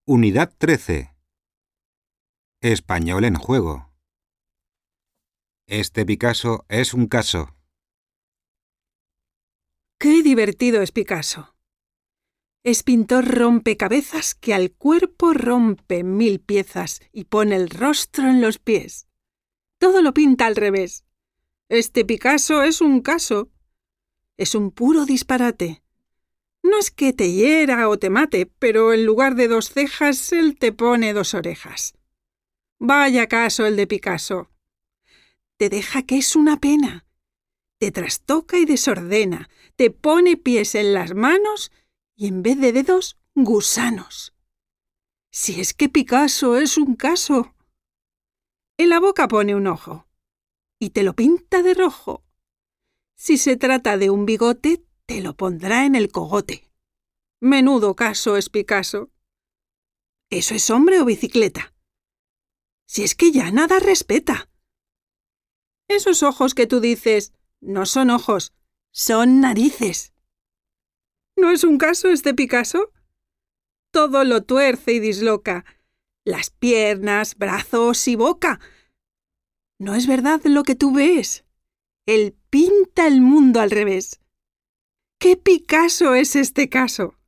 Unidad 13. Español en juego. Este Picasso es un caso. ¡Qué divertido es Picasso! Es pintor rompecabezas que al cuerpo rompe 1000 piezas y pone el rostro en los pies. Todo lo pinta al revés. Este Picasso es un caso. Es un puro disparate. No es que te hiera o te mate, pero en lugar de 2 cejas, él te pone 2 orejas. Vaya caso el de Picasso. Te deja que es una pena. Te trastoca y desordena, te pone pies en las manos y en vez de dedos, gusanos. Si es que Picasso es un caso. En la boca pone un ojo y te lo pinta de rojo. Si se trata de un bigote, te lo pondrá en el cogote. Menudo caso es Picasso. ¿Eso es hombre o bicicleta? Si es que ya nada respeta. Esos ojos que tú dices no son ojos, son narices. ¿No es un caso este Picasso? Todo lo tuerce y disloca, las piernas, brazos y boca. ¿No es verdad lo que tú ves? Él pinta el mundo al revés. ¿Qué Picasso es este caso?